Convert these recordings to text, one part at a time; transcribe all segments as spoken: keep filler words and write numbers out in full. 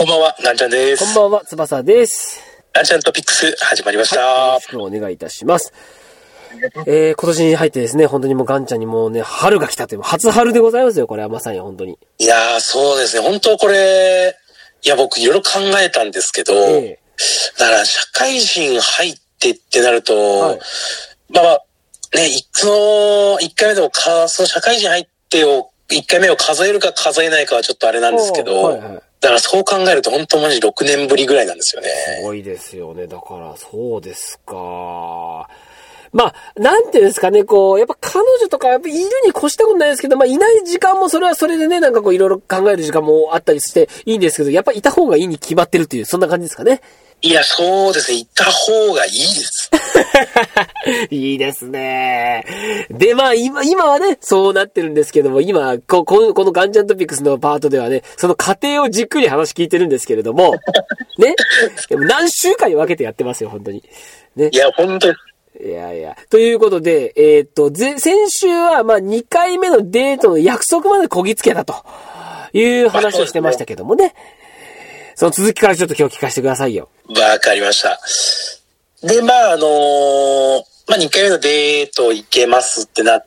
こんばんは、なんちゃんです。 こんばんは、翼です。 なんちゃんトピックス始まりました。 はい、よろしくお願いいたします。えー、今年に入ってですね、本当にもうガンちゃんにもうね、春が来たという、初春でございますよ、これはまさに本当に。 いやー、そうですね、本当これ、いや、僕いろいろ考えたんですけど、えー、だから社会人入ってってなると、はい、まあまあ、ね、その、いっかいめでもか、その社会人入ってを、いっかいめを数えるか数えないかはちょっとあれなんですけど、はいはい、だからそう考えると本当マジろくねんぶりぐらいなんですよね。 すごいですよね。だからそうですか。まあ、なんていうんですかね、こう、やっぱ彼女とかやっぱいるに越したことないですけど、まあいない時間もそれはそれでね、なんかこういろいろ考える時間もあったりしていいんですけど、やっぱいた方がいいに決まってるっていう、そんな感じですかね。 いや、そうですね。いた方がいいです。 いいですね。で、まあ、今、今はね、そうなってるんですけども、今、こ、この、このガンジャントピックスのパートではね、その過程をじっくり話聞いてるんですけれども、ね。でも何週間に分けてやってますよ、本当に。ね。 いや、本当に。 いやいや。ということで、えー、っと、ぜ、先週は、まあ、にかいめのデートの約束までこぎつけたという話をしてましたけどもね。その続きからちょっと今日聞かせてくださいよ。 わかりました。で、まあ、あのー、まあ、にかいめのデート行けますってなって、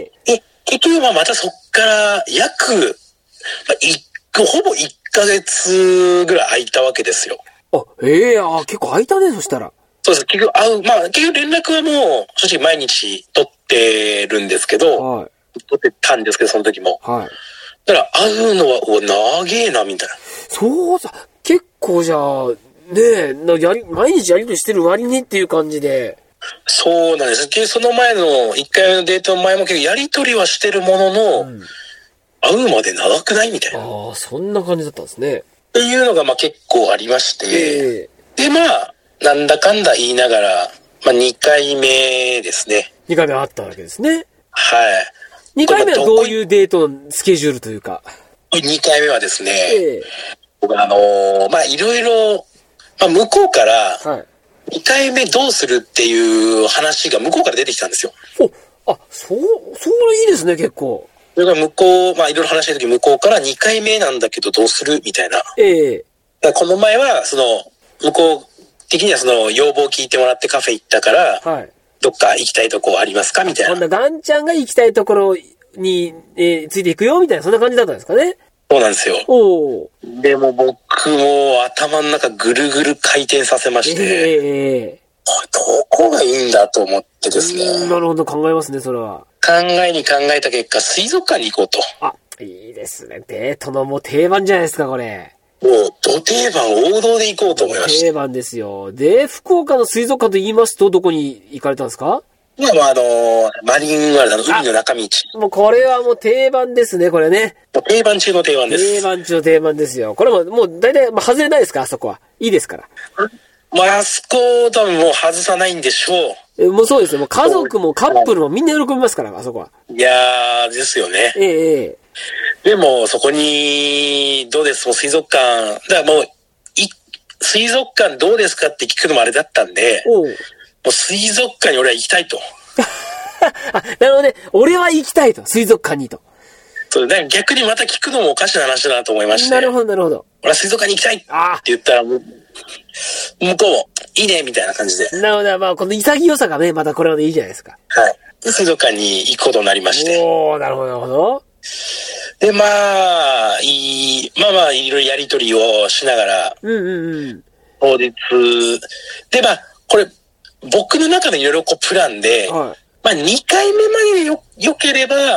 えー、え、結局、まあ、またそっから約、まあ、いほぼいっかげつぐらい空いたわけですよ。 あ、ええー、あ、結構空いたね、そしたら。 そうです。結局会う、まあ、結局連絡はもう、正直毎日取ってるんですけど、はい、取ってたんですけど、その時も。はい。だから、会うのは、お、長えな、みたいな。 そうだ、結構じゃあ、ねえ、やり、毎日やりとりしてる割にっていう感じで。 そうなんです。その前の、いっかいめのデートの前も結構やりとりはしてるものの、うん、会うまで長くないみたいな。 ああ、そんな感じだったんですね。 っていうのが、まあ結構ありまして、えー、で、まあ、なんだかんだ言いながら、まあにかいめですね。 にかいめあったわけですね。 はい。 にかいめはどういうデートのスケジュールというか。 にかいめはですね、えー、僕あのー、まあいろいろ、まあ向こうから、にかいめどうするっていう話が向こうから出てきたんですよ。 お、あ、そう、それいいですね、結構。 それから向こう、まあいろいろ話した時向こうからにかいめなんだけどどうするみたいな。ええー。この前は、その、向こう的にはその要望を聞いてもらってカフェ行ったから、はい、どっか行きたいとこありますかみたいな。 こんなガンちゃんが行きたいところに、えー、ついていくよみたいな、そんな感じだったんですかね。 そうなんですよ。おでも僕も頭の中ぐるぐる回転させまして、えー、これどこがいいんだと思ってですね。 なるほど、考えますね、それは。 考えに考えた結果、水族館に行こうと。 あ、いいですね。デートのもう定番じゃないですか、これ。 もう、ど定番、王道で行こうと思いました。 定番ですよ。で、福岡の水族館と言いますと、どこに行かれたんですか？ まあ、まあ、あのー、マリンワールドの海の中道。 もうこれはもう定番ですね、これね。 もう定番中の定番です。 定番中の定番ですよ。これも、もう大体、まあ、外れないですか、あそこは。いいですから。 まあ、あそこ多分もう外さないんでしょう。 え、もうそうですよ。もう家族もカップルもみんな喜びますから、あそこは。 いやー、ですよね。ええええ。でも、そこに、どうですもう水族館、だからもう、い、水族館どうですかって聞くのもあれだったんで、もう水族館に俺は行きたいと。 あ、なるほどね。俺は行きたいと。水族館にと。 そう、だから逆にまた聞くのもおかしな話だなと思いまして。 なるほど、なるほど。 俺は水族館に行きたいって言ったら、向こうも、いいね、みたいな感じで。 なるほど、まあ、この潔さがね、またこれはね、いいじゃないですか。 はい。で、水族館に行くことになりまして。 おー、なるほど、なるほど。 で、まあ、いい、まあまあ、いろいろやりとりをしながら、 うんうんうん。 当日、で、まあ、これ、僕の中でいろいろこう、プランで、はい、まあ、にかいめまででよ、よければ、うん、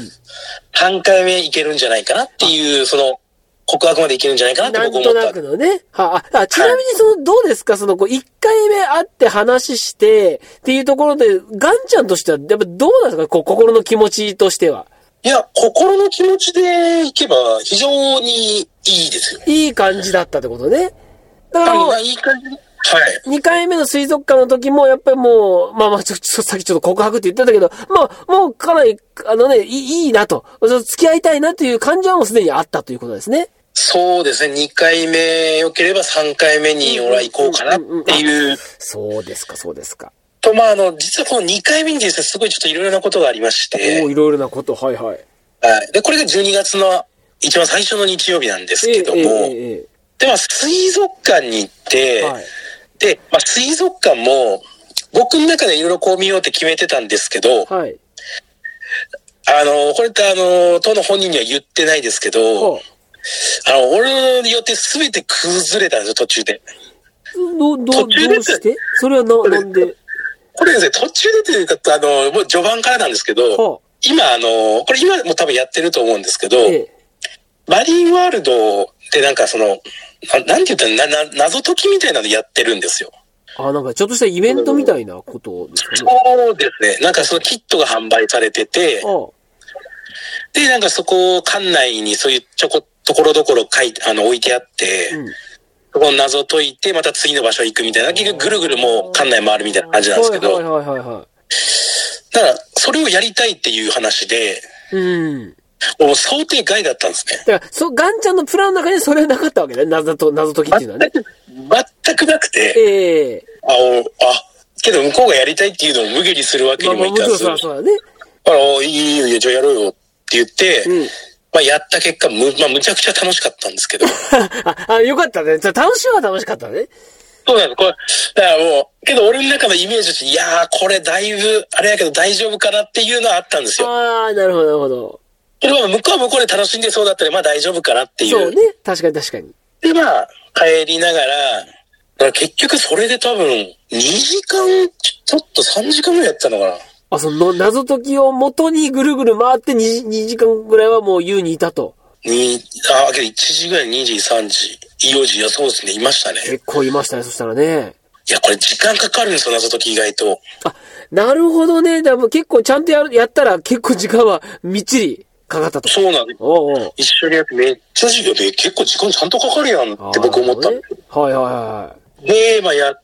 さんかいめいけるんじゃないかなっていう、その、告白までいけるんじゃないかなって僕思った。 なんとなくのね。はあ、あちなみにその、どうですか、その、こう、いっかいめ会って話して、っていうところで、ガンちゃんとしては、やっぱどうなんですか、こう、心の気持ちとしては。 いや、心の気持ちでいけば、非常にいいですよ。 いい感じだったってことね。 だからもう、いい感じ。はい。 にかいめの水族館の時も、やっぱりもう、まあまあ、ちょっと、さっきちょっと告白って言ってたけど、まあ、もうかなり、あのね、いい、いいなと、付き合いたいなという感じはもうすでにあったということですね。 そうですね。にかいめ良ければさんかいめに俺は行こうかなっていう。 そうですか、そうですか。 と、まあ、あの、実はこのにかいめにですね、すごいちょっといろいろなことがありまして。 おー、いろいろなこと、はいはい。 はい。で、これがじゅうにがつの一番最初の日曜日なんですけども、えーえーえーで、まあ、水族館に行って、はい、で、まあ、水族館も、僕の中でいろいろこう見ようって決めてたんですけど、はい、あの、これってあの、当の本人には言ってないですけど、あの、俺によって全て崩れたんですよ、途中で。 ど、ど、どうしてそれはな、なんでこれですね、途中でというか、あの、もう序盤からなんですけど、今、あの、これ今も多分やってると思うんですけど、ええ、マリンワールドでなんかその、ななんて言ったらな、な、謎解きみたいなのやってるんですよ。 あ、なんかちょっとしたイベントみたいなことですかね。 そうですね。なんかそのキットが販売されてて、で、なんかそこ、館内にそういうちょこ、ところどころ書いて、あの、置いてあって、うん、そこの謎解いて、また次の場所行くみたいな、結局ぐるぐるもう館内回るみたいな感じなんですけど、はいはいはいはい。だから、それをやりたいっていう話で、うん。もう想定外だったんですね。 だから、そう、ガンちゃんのプランの中にそれはなかったわけね。謎と、謎解きっていうのはね。 全く、全くなくて、ええー。あ、お、あ、けど向こうがやりたいっていうのを無下にするわけにもいかず、まあ、まあ、そうそうだね。あら、いいよいいよ、じゃあやろうよって言って、うん、まあ、やった結果、む、まあ、むちゃくちゃ楽しかったんですけど。 あ、あ、よかったね。じゃ楽しいは楽しかったね。 そうなんです。これ、だからもう、けど俺の中のイメージとして、いやー、これだいぶ、あれやけど大丈夫かなっていうのはあったんですよ。 ああ、なるほど、なるほど。 けど、向こうは向こうで楽しんでそうだったら、まあ大丈夫かなっていう。 そうね。確かに確かに。 で、まあ、帰りながら、だから結局それで多分、にじかん、ちょっとさんじかんぐらいやってたのかな。 あ、その謎解きを元にぐるぐる回って 2, 2時間ぐらいはもう優にいたと。 に、あ、けどいちじぐらい、にじ、さんじ、よじ、いや、そうですね、いましたね。 結構いましたね、そしたらね。 いや、これ時間かかるんですよ、謎解き意外と。 あ、なるほどね。でも結構ちゃんとやる、やったら結構時間はみっちりかかったと。 そうなんです。おうおう一緒にやってめっちゃ授業で結構時間ちゃんとかかるやんって僕思ったんです、ね。 はいはいはい。 で、まあやって、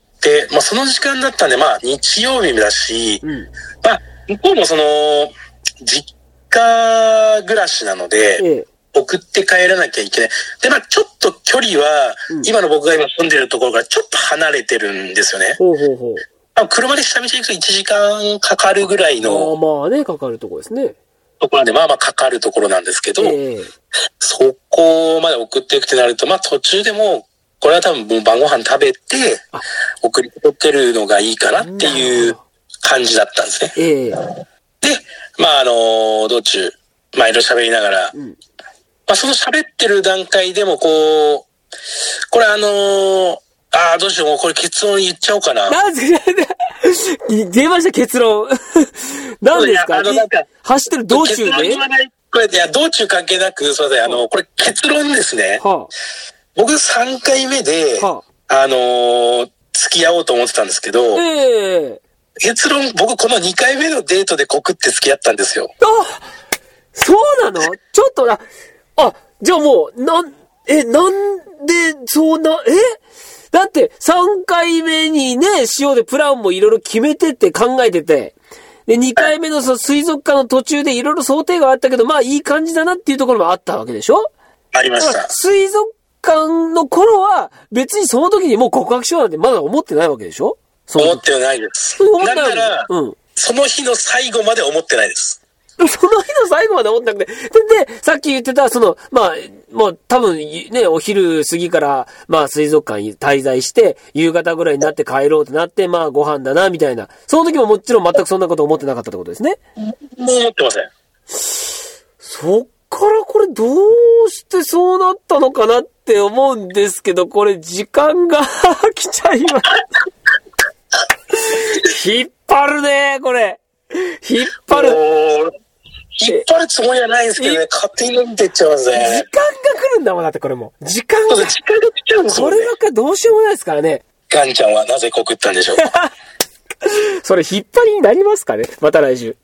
まあその時間だったんで、まあ日曜日だし、うん、まあ向こうもその、実家暮らしなので、ええ、送って帰らなきゃいけない。で、まあちょっと距離は、うん、今の僕が今住んでるところからちょっと離れてるんですよね。ほうほうほう。まあ、車で下道行くといちじかんかかるぐらいの。 まあまあね、かかるところですね。 ところで、まあまあかかるところなんですけど、えー、そこまで送っていくってなると、まあ途中でもう、これは多分もう晩ご飯食べて、送り届けるのがいいかなっていう感じだったんですね。えー、で、まああの、道中、まあいろいろ喋りながら、うん、まあその喋ってる段階でもこう、これあのー、ああ、どうしよう、もうこれ結論言っちゃおうかな。 なんですか出ました、結論。何ですか、なんか走ってる道中で、ね、 これ、いや、道中関係なく、すいません、あの、これ結論ですね。はあ、僕さんかいめで、はあ、あのー、付き合おうと思ってたんですけど、えー、結論、僕このにかいめのデートで告って付き合ったんですよ。 あ、そうなの？ちょっとな、あ、じゃあもう、なん、え、なんで、そうな、えだって、さんかいめにね、しようでプランもいろいろ決めてって考えてて、で、にかいめのその水族館の途中でいろいろ想定があったけど、まあいい感じだなっていうところもあったわけでしょ？ ありました。 水族館の頃は、別にその時にもう告白しようなんてまだ思ってないわけでしょ？ 思ってないです。なんなら、うん、その日の最後まで思ってないです。 その日の最後まで思ってなくて。で、でさっき言ってた、その、まあ、もう多分ね、お昼過ぎから、まあ水族館に滞在して、夕方ぐらいになって帰ろうってなって、まあご飯だな、みたいな。その時ももちろん全くそんなこと思ってなかったってことですね。 もう思ってません。 そっからこれどうしてそうなったのかなって思うんですけど、これ時間が来ちゃいます。引っ張るね、これ。引っ張る。 引っ張るつもりはないんですけどね、勝手に伸びていっちゃいますね。 時間が来るんだもん、だってこれも。時間が。 時間が来ちゃうんですよね。 こればっかりどうしようもないですからね。 ガンちゃんはなぜ告ったんでしょうか。 それ引っ張りになりますかね、また来週。